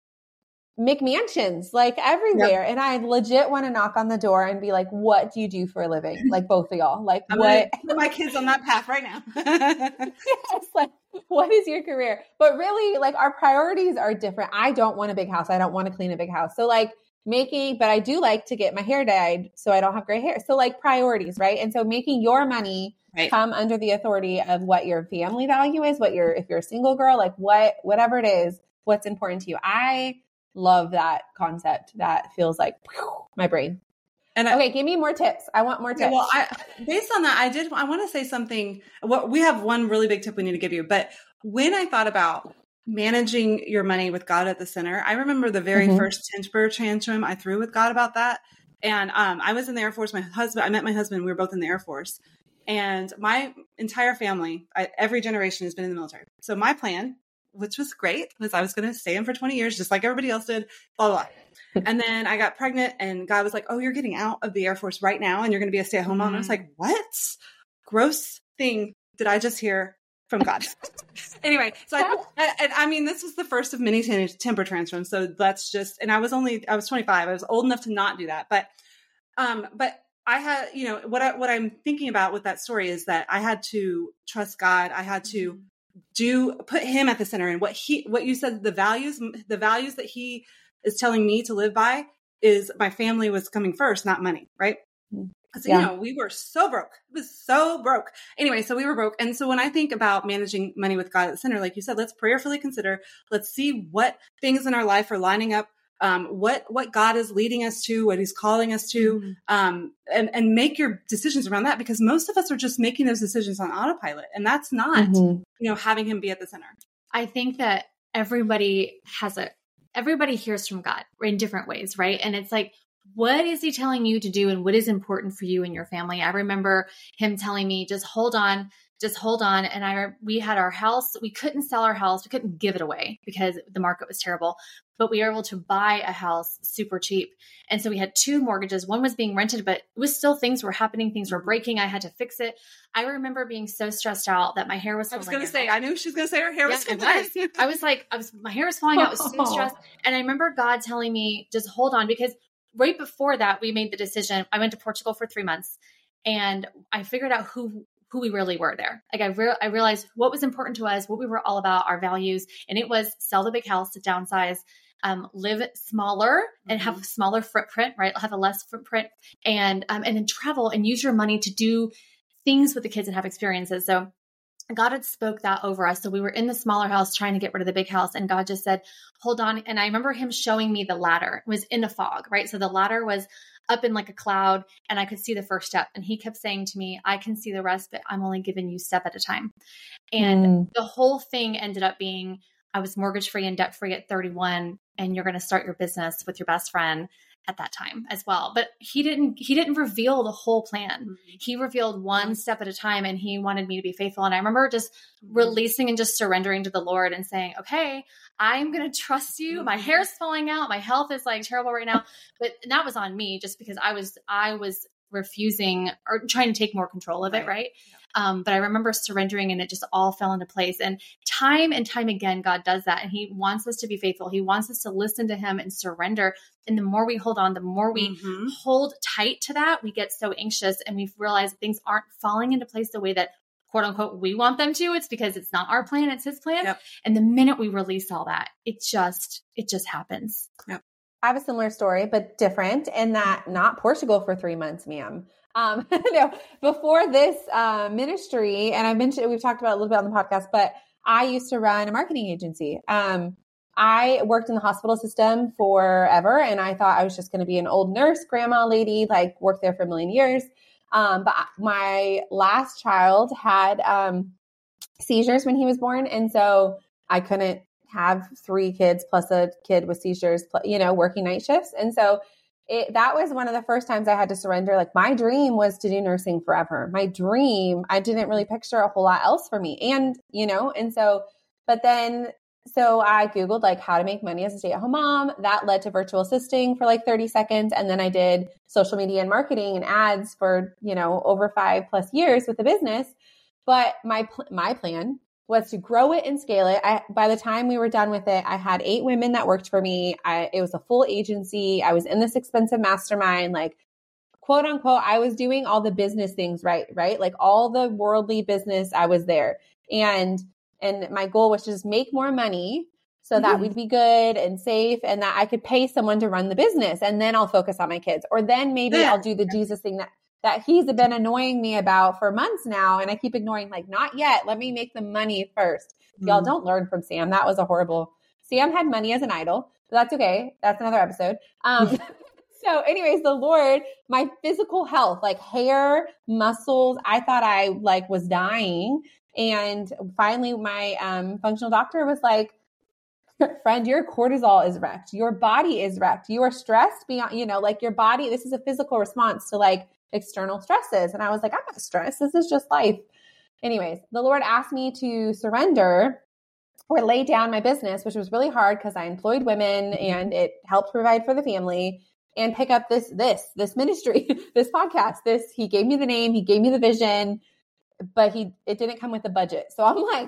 McMansions, like everywhere. And I legit want to knock on the door and be like, what do you do for a living? Like both of y'all, like I'm what, gonna put my kids on that path right now. yes, like what is your career? But really like our priorities are different. I don't want a big house. I don't want to clean a big house. So like making, but I do like to get my hair dyed so I don't have gray hair. So like priorities, right? And so making your money Right. come under the authority of what your family value is, what you're, if you're a single girl, like what, whatever it is, what's important to you. I love that concept. That feels like whew, my brain. And I, okay, give me more tips. I want more tips. Yeah, well, I, based on that, I did, I want to say something. Well, we have one really big tip we need to give you, but when I thought about managing your money with God at the center, I remember the very mm-hmm. first temper tantrum I threw with God about that. And um, I was in the Air Force. My husband, I met my husband. We were both in the Air Force. And my entire family, I, every generation has been in the military. So my plan, which was great, was I was going to stay in for twenty years, just like everybody else did, blah, blah, blah. And then I got pregnant and God was like, oh, you're getting out of the Air Force right now. And you're going to be a stay-at-home mom. Mm-hmm. And I was like, what gross thing did I just hear from God? Anyway, so I, I, I mean, this was the first of many t- temper tantrums. So that's just, and I was only, I was twenty-five. I was old enough to not do that. But, um, but I had, you know, what I, what I'm thinking about with that story is that I had to trust God. I had to do, put him at the center, and what he, what you said, the values, the values that he is telling me to live by is my family was coming first, not money. Right. Because, yeah. you know, we were so broke. It was so broke. Anyway, so we were broke. And so when I think about managing money with God at the center, like you said, let's prayerfully consider, let's see what things in our life are lining up, um, what, what God is leading us to, what he's calling us to, mm-hmm. um, and, and make your decisions around that, because most of us are just making those decisions on autopilot. And that's not, mm-hmm. you know, having him be at the center. I think that everybody has a, everybody hears from God in different ways, right? And it's like, what is he telling you to do and what is important for you and your family? I remember him telling me, just hold on, just hold on. And I, we had our house, we couldn't sell our house. We couldn't give it away because the market was terrible, but we were able to buy a house super cheap. And so we had two mortgages. One was being rented, but it was still, things were happening. Things were breaking. I had to fix it. I remember being so stressed out that my hair was I was going to say, I knew she was going to say her hair yeah, was falling. Was. I was like, I was, my hair was falling out. I was so stressed. And I remember God telling me, just hold on, because right before that, we made the decision. I went to Portugal for three months and I figured out who, who we really were there. Like I, re- I realized what was important to us, what we were all about, our values. And it was sell the big house, to downsize, um, live smaller and mm-hmm. have a smaller footprint, right? Have a less footprint and, um, and then travel and use your money to do things with the kids and have experiences. So God had spoke that over us. So we were in the smaller house trying to get rid of the big house. And God just said, hold on. And I remember him showing me the ladder. It was in a fog, right? So the ladder was up in like a cloud and I could see the first step. And he kept saying to me, I can see the rest, but I'm only giving you step at a time. And mm. the whole thing ended up being, I was mortgage free and debt free at thirty-one. And you're going to start your business with your best friend at that time as well. But he didn't, he didn't reveal the whole plan. Mm-hmm. He revealed one step at a time and he wanted me to be faithful. And I remember just mm-hmm. releasing and just surrendering to the Lord and saying, okay, I'm going to trust you. Mm-hmm. My hair's falling out. My health is like terrible right now. But that was on me just because I was, I was refusing or trying to take more control of it. Right. right? Yeah. Um, but I remember surrendering and it just all fell into place. And time and time again, God does that. And he wants us to be faithful. He wants us to listen to him and surrender. And the more we hold on, the more we mm-hmm. hold tight to that, we get so anxious and we realize things aren't falling into place the way that quote unquote, we want them to. It's because it's not our plan. It's his plan. Yep. And the minute we release all that, it just, it just happens. Yep. I have a similar story, but different in that not Portugal for three months, ma'am. Um, no, before this uh, ministry, and I mentioned, we've talked about it a little bit on the podcast, but I used to run a marketing agency. Um, I worked in the hospital system forever, and I thought I was just going to be an old nurse, grandma lady, like worked there for a million years. Um, but my last child had um, seizures when he was born, and so I couldn't have three kids plus a kid with seizures, you know, working night shifts. And so it, that was one of the first times I had to surrender. Like my dream was to do nursing forever. My dream, I didn't really picture a whole lot else for me. And, you know, and so, but then, so I Googled like how to make money as a stay-at-home mom. That led to virtual assisting for like thirty seconds. And then I did social media and marketing and ads for, you know, over five plus years with the business. But my, my plan was to grow it and scale it. I, by the time we were done with it, I had eight women that worked for me. I, it was a full agency. I was in this expensive mastermind, like quote unquote, I was doing all the business things right, right? Like all the worldly business, I was there. And, and my goal was to just make more money so mm-hmm. that we'd be good and safe and that I could pay someone to run the business. And then I'll focus on my kids. Or then maybe yeah. I'll do the Jesus thing that that he's been annoying me about for months now. And I keep ignoring, like, not yet. Let me make the money first. Mm-hmm. Y'all don't learn from Sam. That was a horrible Sam had money as an idol, but that's okay. That's another episode. Um, so anyways, the Lord, my physical health, like hair, muscles, I thought I like was dying. And finally my um, functional doctor was like, friend, your cortisol is wrecked. Your body is wrecked. You are stressed beyond, you know, like your body, this is a physical response to like external stresses. And I was like, I'm not stressed. This is just life. Anyways, the Lord asked me to surrender or lay down my business, which was really hard because I employed women and it helped provide for the family, and pick up this, this, this ministry, this podcast, this, he gave me the name, he gave me the vision, but he, it didn't come with a budget. So I'm like,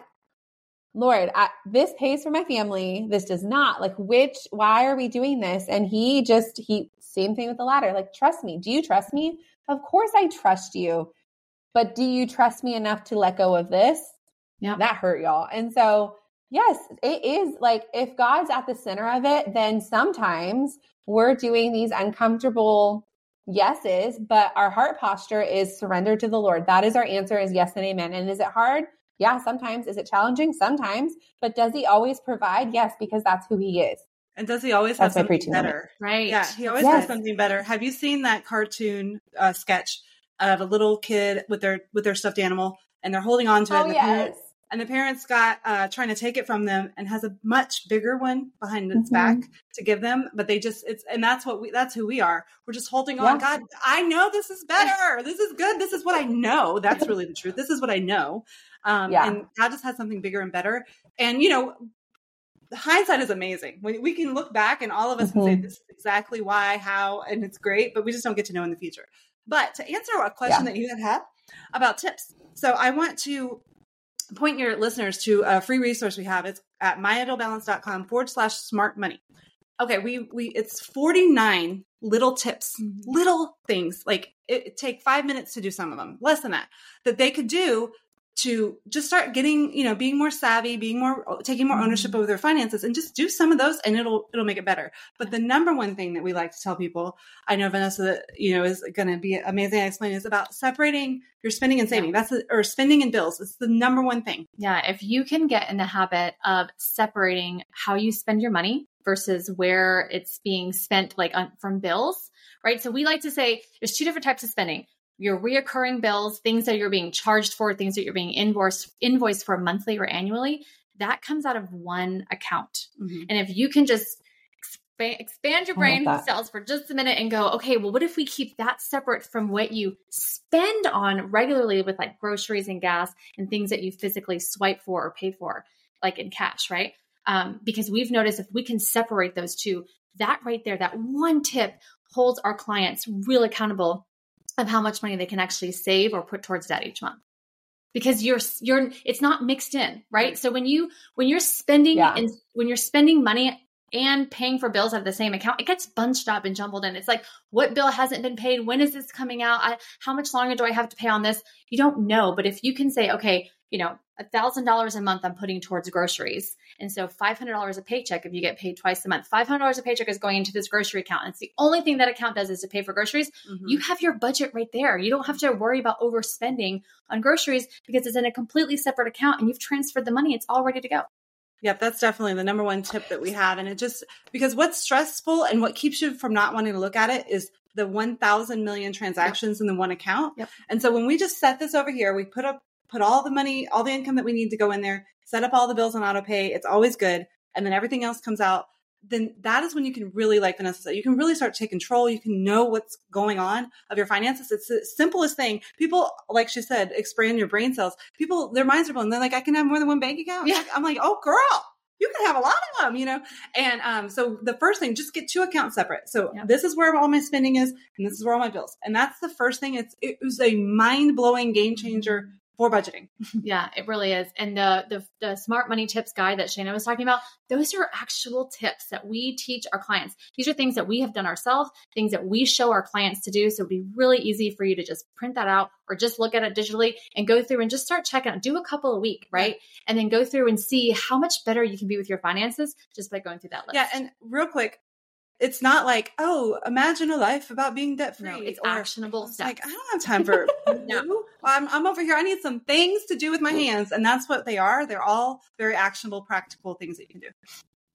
Lord, I, this pays for my family. This does not. Like, which, why are we doing this? And he just, he, same thing with the ladder. Like, trust me. Do you trust me? Of course I trust you. But do you trust me enough to let go of this? Yeah. That hurt, y'all. And so, yes, it is like, if God's at the center of it, then sometimes we're doing these uncomfortable yeses, but our heart posture is surrender to the Lord. That is our answer, is yes and amen. And is it hard? Yeah, sometimes. Is it challenging? Sometimes. But does he always provide? Yes, because that's who he is. And does he always That's have my something preaching moment. better? Right. Yeah, he always Yes. has something better. Have you seen that cartoon uh, sketch of a little kid with their with their stuffed animal, and they're holding on to it, Oh, and, the yes. parents, and the parents got uh, trying to take it from them, and has a much bigger one behind its Mhm. back to give them, but they just it's and that's what we that's who we are. We're just holding on. Yeah. God, I know this is better. This is good. This is what I know. That's really the truth. This is what I know. Um, Yeah. And God just has something bigger and better. And you know, hindsight is amazing. We, we can look back and all of us can say Mhm. this is exactly why, how, and it's great, but we just don't get to know in the future. But to answer a question Yeah. that you had had about tips. So I want to point your listeners to a free resource we have. It's at myidolbalance.com forward slash smart money. Okay. We, we, it's forty-nine little tips, Mhm. little things. Like it, it take five minutes to do some of them, less than that, that they could do to just start getting, you know, being more savvy, being more, taking more ownership over their finances, and just do some of those and it'll, it'll make it better. But the number one thing that we like to tell people, I know Vanessa, you know, is going to be amazing at explaining, is about separating your spending and saving. That's, the, or spending and bills. It's the number one thing. Yeah. If you can get in the habit of separating how you spend your money versus where it's being spent, like on, from bills, right? So we like to say there's two different types of spending. Your reoccurring bills, things that you're being charged for, things that you're being invoiced, invoiced for monthly or annually, that comes out of one account. Mm-hmm. And if you can just expand, expand your I brain love that. cells for just a minute and go, okay, well, what if we keep that separate from what you spend on regularly with like groceries and gas and things that you physically swipe for or pay for, like in cash, right? Um, because we've noticed if we can separate those two, that right there, that one tip holds our clients real accountable of how much money they can actually save or put towards debt each month. Because you're, you're, it's not mixed in, right? So when you, when you're spending Yeah. and when you're spending money and paying for bills out of the same account, it gets bunched up and jumbled in. It's like, what bill hasn't been paid? When is this coming out? I, how much longer do I have to pay on this? You don't know. But if you can say, okay, you know, a thousand dollars a month I'm putting towards groceries. And so five hundred dollars a paycheck, if you get paid twice a month, five hundred dollars a paycheck is going into this grocery account. And it's the only thing that account does is to pay for groceries. Mm-hmm. You have your budget right there. You don't have to worry about overspending on groceries because it's in a completely separate account and you've transferred the money. It's all ready to go. Yep, that's definitely the number one tip that we have. And it just, because what's stressful and what keeps you from not wanting to look at it is the one thousand million transactions yep. in the one account. Yep. And so when we just set this over here, we put up, put all the money, all the income that we need to go in there, set up all the bills on auto pay. It's always good. And then everything else comes out. Then that is when you can really, like Vanessa said, you can really start to take control. You can know what's going on of your finances. It's the simplest thing. People, like she said, expand your brain cells. People, their minds are blown. They're like, I can have more than one bank account. Yeah. I'm like, oh girl, you can have a lot of them, you know? And um, so the first thing, just get two accounts separate. So Yeah. this is where all my spending is, and this is where all my bills. And that's the first thing. It's, it was a mind blowing game changer for budgeting. Yeah, it really is. And the, the the smart money tips guide that Shana was talking about, those are actual tips that we teach our clients. These are things that we have done ourselves, things that we show our clients to do. So it'd be really easy for you to just print that out or just look at it digitally and go through and just start checking out. Do a couple a week, right? And then go through and see how much better you can be with your finances just by going through that list. Yeah. And real quick, it's not like, oh, imagine a life about being debt free. No, it's actionable It's stuff. like, I don't have time for no. I'm, I'm over here. I need some things to do with my hands. And that's what they are. They're all very actionable, practical things that you can do.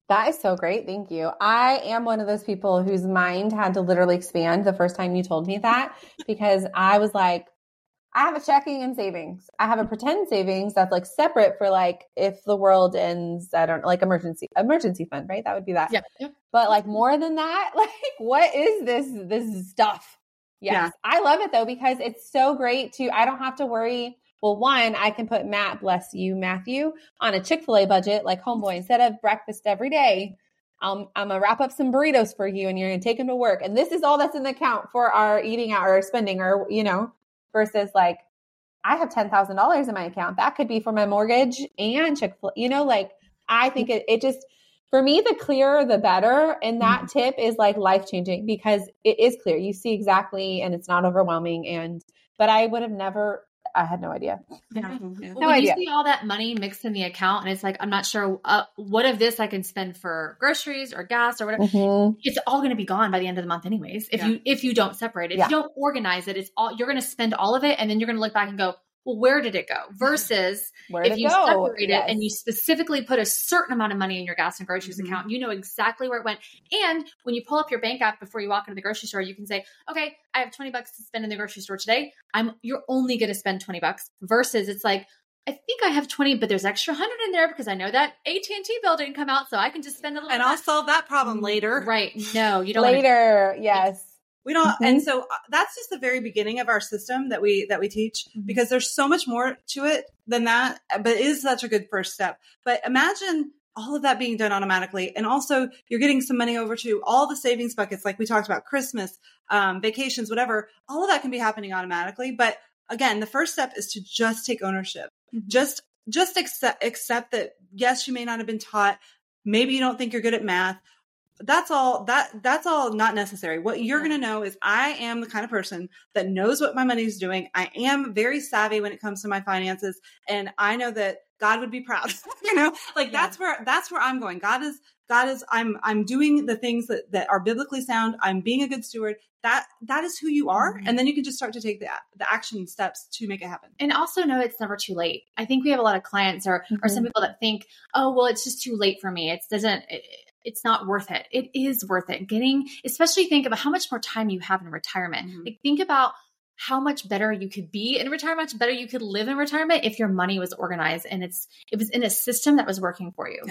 That is so great. Thank you. I am one of those people whose mind had to literally expand the first time you told me that, because I was like, I have a checking and savings. I have a pretend savings that's like separate for like if the world ends, I don't know, like emergency emergency fund, right? That would be that. Yep. Yep. But like more than that, like what is this this stuff? Yes. Yeah. I love it though, because it's so great to, I don't have to worry. Well, one, I can put Matt, bless you, Matthew, on a Chick-fil-A budget like homeboy. Instead of breakfast every day, I'm, I'm going to wrap up some burritos for you and you're going to take them to work. And this is all that's in the account for our eating out or spending or, you know, versus like, I have ten thousand dollars in my account. That could be for my mortgage and Chick-fil-A, you know, like I think it, it just, for me, the clearer, the better. And that mm-hmm. tip is like life-changing because it is clear. You see exactly, and it's not overwhelming. And, but I would have never, I had no idea. Yeah. Yeah. Well, no when idea. You see all that money mixed in the account and it's like, I'm not sure uh, what of this I can spend for groceries or gas or whatever. Mm-hmm. It's all going to be gone by the end of the month anyways. If yeah. you, if you don't separate it, if yeah. you don't organize it, it's all, you're going to spend all of it. And then you're going to look back and go, well, where did it go? Versus if you go? separate yes. it and you specifically put a certain amount of money in your gas and groceries mm-hmm. account, you know exactly where it went. And when you pull up your bank app before you walk into the grocery store, you can say, okay, I have twenty bucks to spend in the grocery store today. I'm, you're only going to spend twenty bucks versus it's like, I think I have twenty, but there's extra hundred in there because I know that A T and T bill didn't come out. So I can just spend a little And I'll solve that problem later. Right. No, you don't. Later. Wanna- yes. We don't, mm-hmm. and so that's just the very beginning of our system that we that we teach mm-hmm. because there's so much more to it than that. But it is such a good first step. But imagine all of that being done automatically, and also you're getting some money over to all the savings buckets, like we talked about, Christmas, um, vacations, whatever. All of that can be happening automatically. But again, the first step is to just take ownership. Mm-hmm. Just just accept accept that yes, you may not have been taught. Maybe you don't think you're good at math. That's all that that's all not necessary. What you're yeah. going to know is I am the kind of person that knows what my money is doing. I am very savvy when it comes to my finances. And I know that God would be proud, you know, like yeah. that's where, that's where I'm going. God is, God is, I'm, I'm doing the things that, that are biblically sound. I'm being a good steward. That, that is who you are. Mm-hmm. And then you can just start to take the, the action steps to make it happen. And also know it's never too late. I think we have a lot of clients or, mm-hmm. or some people that think, oh, well, it's just too late for me. It doesn't, it, it's not worth it. It is worth it. Getting, especially think about how much more time you have in retirement. Mm-hmm. Like think about how much better you could be in retirement, how much better you could live in retirement if your money was organized and it's, it was in a system that was working for you. Yeah.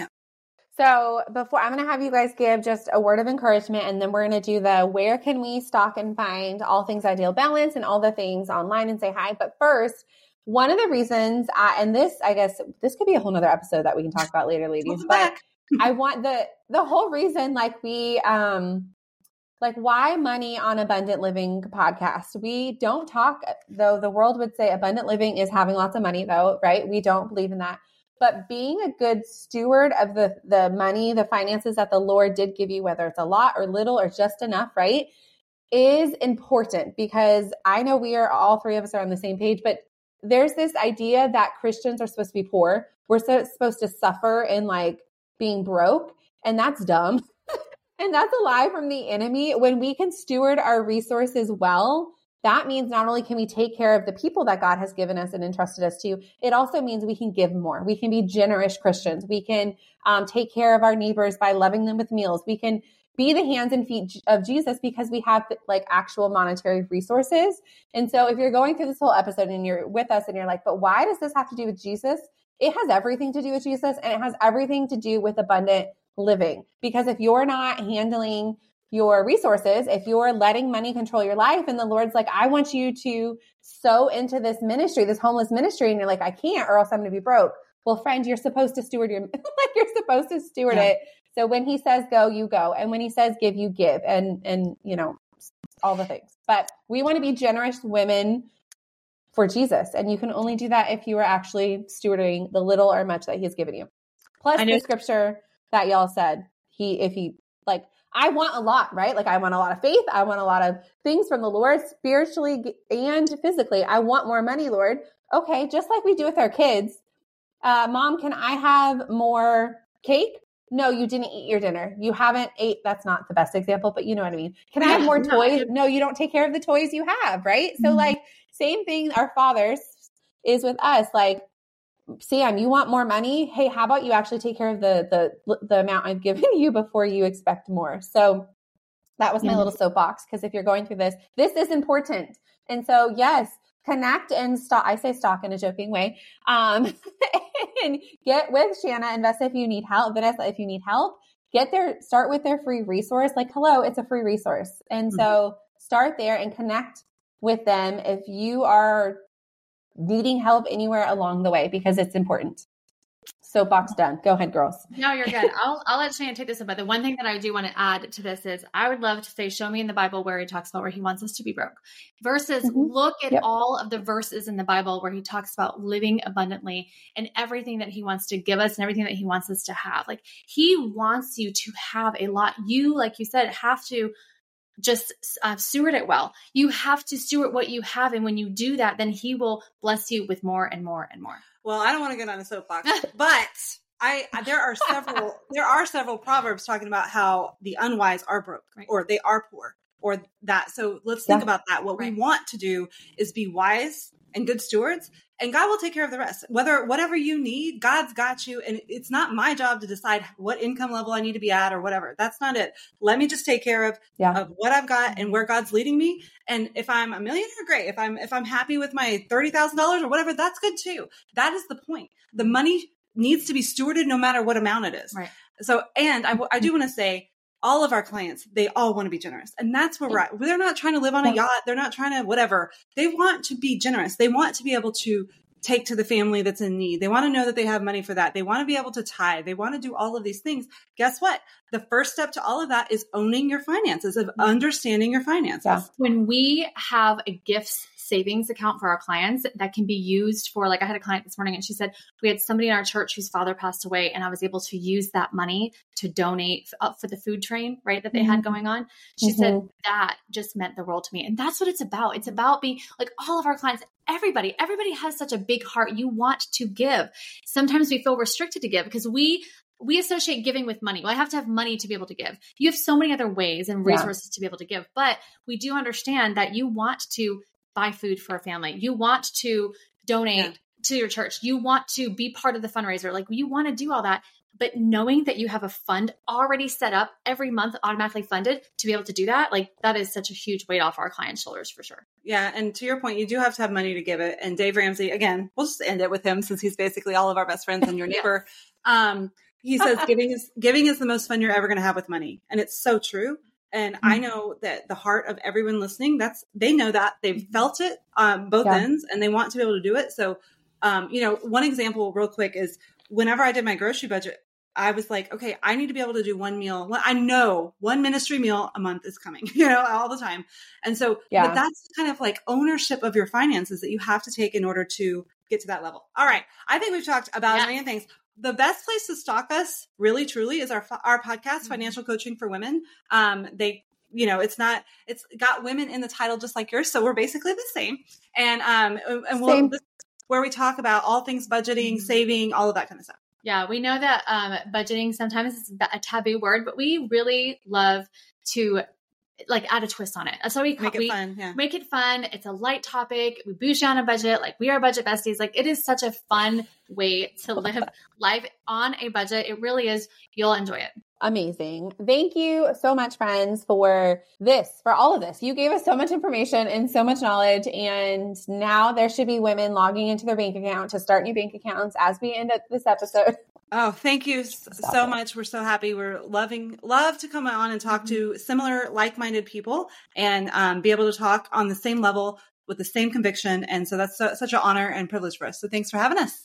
So before I'm going to have you guys give just a word of encouragement, and then we're going to do the, where can we stock and find all things Ideal Balance and all the things online and say hi. But first, one of the reasons, I, and this, I guess this could be a whole nother episode that we can talk about later, ladies, but I want the, the whole reason, like we, um, like why money on Abundant Living podcast. We don't talk, though the world would say abundant living is having lots of money though, right? We don't believe in that, but being a good steward of the, the money, the finances that the Lord did give you, whether it's a lot or little or just enough, right, is important, because I know we are, all three of us are on the same page, but there's this idea that Christians are supposed to be poor. We're so, supposed to suffer in like being broke, and that's dumb. And that's a lie from the enemy. When we can steward our resources well, that means not only can we take care of the people that God has given us and entrusted us to, it also means we can give more. We can be generous Christians. We can um, take care of our neighbors by loving them with meals. We can be the hands and feet of Jesus because we have like actual monetary resources. And so if you're going through this whole episode and you're with us and you're like, but why does this have to do with Jesus? It has everything to do with Jesus, and it has everything to do with abundant living. Because if you're not handling your resources, if you're letting money control your life, and the Lord's like, I want you to sow into this ministry, this homeless ministry, and you're like, I can't, or else I'm going to be broke. Well, friend, you're supposed to steward your, like you're supposed to steward yeah. it. So when he says go, you go. And when he says give, you give, and, and, you know, all the things. But we want to be generous women for Jesus. And you can only do that if you are actually stewarding the little or much that he has given you. Plus the scripture that y'all said, he, if he, like, I want a lot, right? Like I want a lot of faith. I want a lot of things from the Lord, spiritually and physically. I want more money, Lord. Okay. Just like we do with our kids. Uh, Mom, can I have more cake? No, you didn't eat your dinner. You haven't ate. That's not the best example, but you know what I mean. Can I have more toys? No, you don't take care of the toys you have, right? So mm-hmm. like same thing our fathers is with us. Like Sam, you want more money? Hey, how about you actually take care of the the the amount I've given you before you expect more? So that was my little soapbox, because if you're going through this, this is important. And so, yes, connect and stalk. I say stalk in a joking way. Um, and get with Shanna and Vanessa if you need help. Vanessa, if you need help, get there. Start with their free resource. Like, hello, it's a free resource. And mm-hmm. so start there and connect with them if you are needing help anywhere along the way, because it's important. Soapbox done. Go ahead, girls. No, you're good. I'll I'll let Shannon take this one. But the one thing that I do want to add to this is I would love to say, show me in the Bible where he talks about where he wants us to be broke, versus mm-hmm. look at yep. all of the verses in the Bible where he talks about living abundantly and everything that he wants to give us and everything that he wants us to have. Like, he wants you to have a lot. You, like you said, have to just uh, steward it well. You have to steward what you have. And when you do that, then he will bless you with more and more and more. Well, I don't want to get on a soapbox, but I, there are several, there are several proverbs talking about how the unwise are broke, right, or they are poor, or that. So let's think yeah. about that. What right. we want to do is be wise and good stewards, and God will take care of the rest. Whether, whatever you need, God's got you. And it's not my job to decide what income level I need to be at or whatever. That's not it. Let me just take care of, yeah. of what I've got and where God's leading me. And if I'm a millionaire, great. If I'm, if I'm happy with my thirty thousand dollars or whatever, that's good too. That is the point. The money needs to be stewarded no matter what amount it is. Right. So, and I, I do want to say, all of our clients, they all want to be generous. And that's where we're at. They're not trying to live on a yacht. They're not trying to whatever. They want to be generous. They want to be able to take to the family that's in need. They want to know that they have money for that. They want to be able to tithe. They want to do all of these things. Guess what? The first step to all of that is owning your finances, of understanding your finances. Yeah. When we have a gifts savings account for our clients that can be used for, like, I had a client this morning and she said, we had somebody in our church whose father passed away, and I was able to use that money to donate up for the food train, right, that they mm-hmm. had going on. She mm-hmm. said that just meant the world to me. And that's what it's about. It's about being like, all of our clients, everybody, everybody has such a big heart. You want to give. Sometimes we feel restricted to give because we We associate giving with money. Well, I have to have money to be able to give. You have so many other ways and resources yeah. to be able to give, but we do understand that you want to buy food for a family. You want to donate yeah. to your church. You want to be part of the fundraiser. Like, you want to do all that, but knowing that you have a fund already set up every month, automatically funded to be able to do that, like, that is such a huge weight off our clients' shoulders for sure. Yeah. And to your point, you do have to have money to give it. And Dave Ramsey, again, we'll just end it with him since he's basically all of our best friends and your neighbor. yeah. Um, He says giving is giving is the most fun you're ever going to have with money. And it's so true. And mm-hmm. I know that the heart of everyone listening, that's, they know that they've felt it um, both yeah. ends, and they want to be able to do it. So, um, you know, one example real quick is whenever I did my grocery budget, I was like, okay, I need to be able to do one meal. I know one ministry meal a month is coming, you know, all the time. And so yeah. but that's kind of like ownership of your finances that you have to take in order to get to that level. All right. I think we've talked about yeah. a million things. The best place to stalk us, really, truly, is our our podcast, Financial Coaching for Women. Um, they, you know, it's not, it's got women in the title just like yours, so we're basically the same. And um, and we'll, this is where we talk about all things budgeting, saving, all of that kind of stuff. Yeah, we know that um, budgeting sometimes is a taboo word, but we really love to like add a twist on it. So we make it we, fun. Yeah. Make it fun. It's a light topic. We boost you on a budget. Like, we are budget besties. Like, it is such a fun way to live life on a budget. It really is. You'll enjoy it. Amazing. Thank you so much, friends, for this, for all of this. You gave us so much information and so much knowledge. And now there should be women logging into their bank account to start new bank accounts as we end up this episode. Oh, thank you so much. We're so happy. We're loving, love to come on and talk mm-hmm. to similar like-minded people and um, be able to talk on the same level with the same conviction. And so that's so, such an honor and privilege for us. So thanks for having us.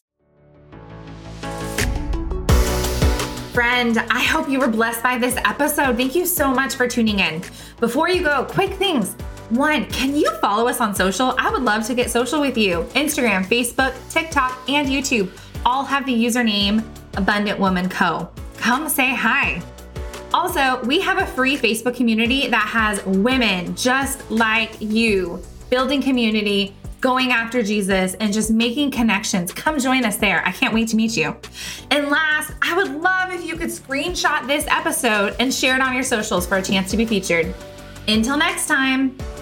Friend, I hope you were blessed by this episode. Thank you so much for tuning in. Before you go, quick things. One, can you follow us on social? I would love to get social with you. Instagram, Facebook, TikTok, and YouTube all have the username Abundant Woman Co. Come say hi. Also, we have a free Facebook community that has women just like you, building community, going after Jesus, and just making connections. Come join us there. I can't wait to meet you. And last, I would love if you could screenshot this episode and share it on your socials for a chance to be featured. Until next time.